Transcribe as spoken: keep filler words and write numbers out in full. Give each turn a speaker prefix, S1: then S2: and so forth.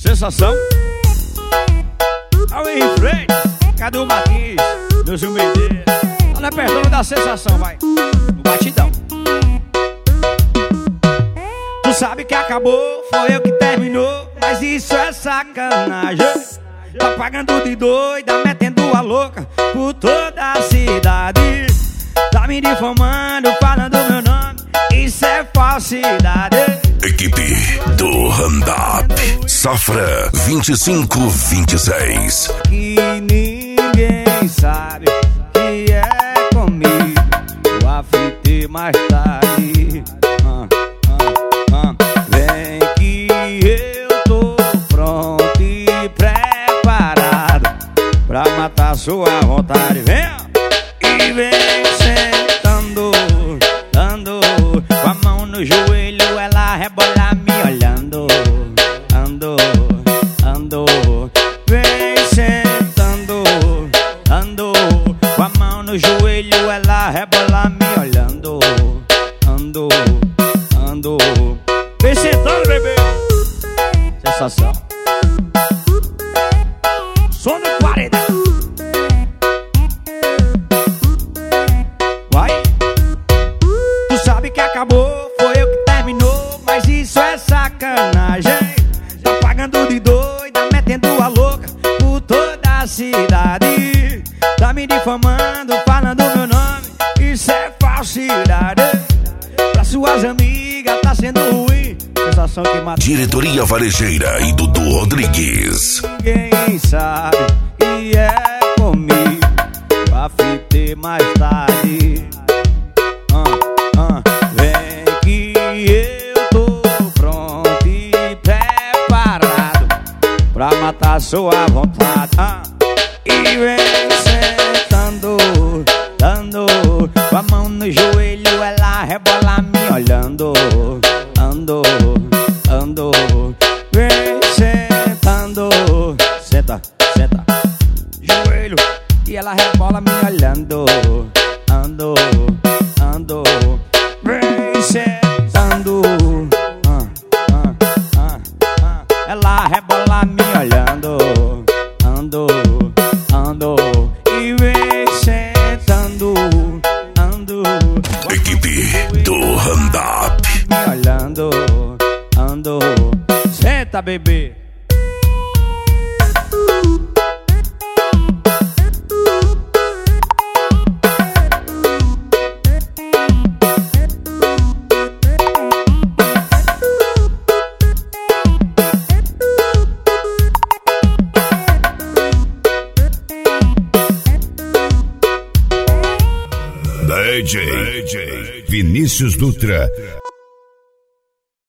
S1: Sensação. Ao Henrique Freitas, Cadu Martins, meu Gil Medeiros. Tá no repertório da sensação, vai. No batidão. Tu sabe que acabou, foi eu que terminou, mas isso é sacanagem. Tá pagando de doida, metendo a louca por toda a cidade. Tá me difamando, falando meu nome, isso é falsidade.
S2: Equipe do Randap, Safra vinte e cinco vinte e seis.
S1: Que ninguém sabe que é comigo, eu afetei mais tarde. ah, ah, ah. Vem que eu tô pronto e preparado pra matar sua vontade. Vem e vem sentando, dando com a mão no joelho, ela rebola me olhando. Ando, ando, vem sentando, ando com a mão no joelho, ela rebola me olhando. Ando, ando, vem sentando, bebê. Sensação. Som do quarenta. Vai. Tu sabe que acabou, foi eu que terminou, mas isso é sacanagem. Tá pagando de doida, metendo a louca por toda a cidade. Tá me difamando, falando meu nome, isso é falsidade. Pra suas amigas tá sendo ruim. Sensação que mata.
S2: Diretoria Varejeira e Dudu Rodrigues.
S1: Ninguém sabe que é comigo, pra fiter mais tarde. ah, ah. Vem que eu tô pronto e preparado pra matar sua vontade. ah. E vem sentando, dando com a mão no joelho, ela rebola me olhando. Ando, ando, vem sentando. Senta, senta, joelho, e ela rebola me olhando. Ando, ando, vem sentando. ah, ah, ah, ah. Ela rebola me olhando. Ando, ando, e vem sentando. Ando,
S2: Equipe do Randap.
S1: me olhando. Ando, senta, bebê.
S2: D J Vinícius Dutra,